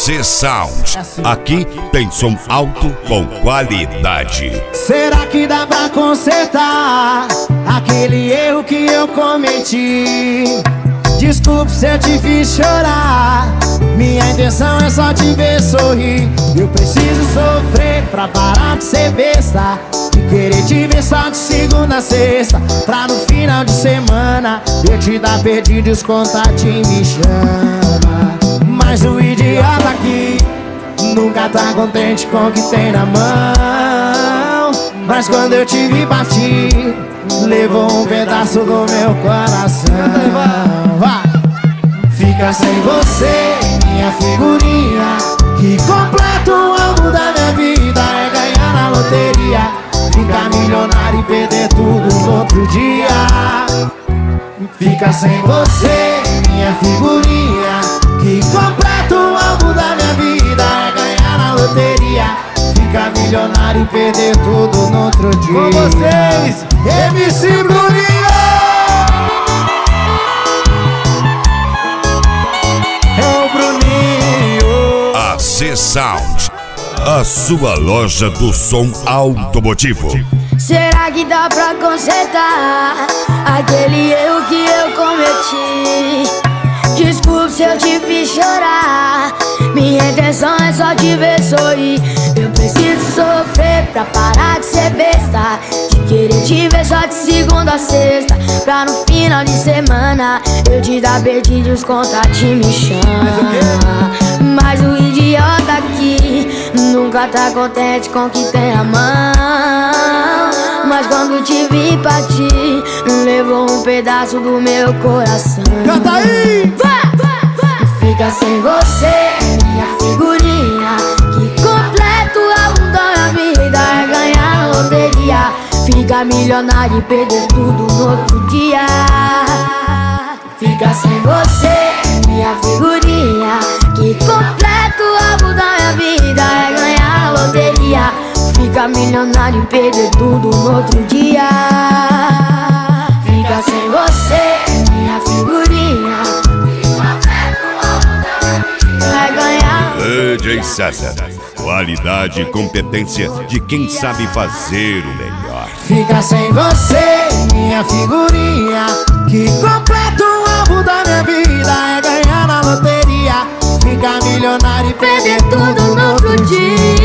AC Sound. Aqui tem som alto com qualidade. Será que dá pra consertar aquele erro que eu cometi? Desculpe se eu te fiz chorar. Minha intenção é só te ver sorrir. Eu preciso sofrer pra parar de ser besta, de querer te ver só de segunda a sexta, pra no final de semana eu te dar perdido e os contatinhos me chama. Mas o idiota aqui nunca tá contente com o que tem na mão. Mas quando eu te vi partir, levou um pedaço do meu coração. Fica sem você, minha figurinha, que completa o alvo da minha vida. É ganhar na loteria, ficar milionário e perder tudo no outro dia. Fica sem você, minha figurinha, que completa o alvo da minha vida. É ganhar na loteria, ficar milionário e perder tudo no outro dia. Com vocês, MC Bruninho! AC Sound, a sua loja do som automotivo. Será que dá pra consertar aquele erro que eu cometi? Desculpe se eu te fiz chorar. Minha intenção é só te ver sorrir. Eu preciso sofrer pra parar de ser besta, de querer te ver só de segunda a sexta, pra no final de semana eu te dar perdido e os contatinhos me chama. Mas o idiota aqui nunca tá contente com o que tem na mão. Mas quando te vi partir, levou um pedaço do meu coração. Canta aí! Fica sem você, minha figurinha, que completa o álbum da minha vida. É ganhar na loteria, ficar milionário e perder tudo no outro dia. Fica sem você, minha figurinha, que completa o álbum da minha vida. É ganhar na loteria, ficar milionário e perder tudo no outro dia. Fica sem você, minha figurinha, vai ganhar. DJ César, qualidade e competência de quem sabe fazer o melhor. Fica sem você, minha figurinha, que completa o álbum da minha vida. É ganhar na loteria, ficar milionário e perder tudo no outro dia.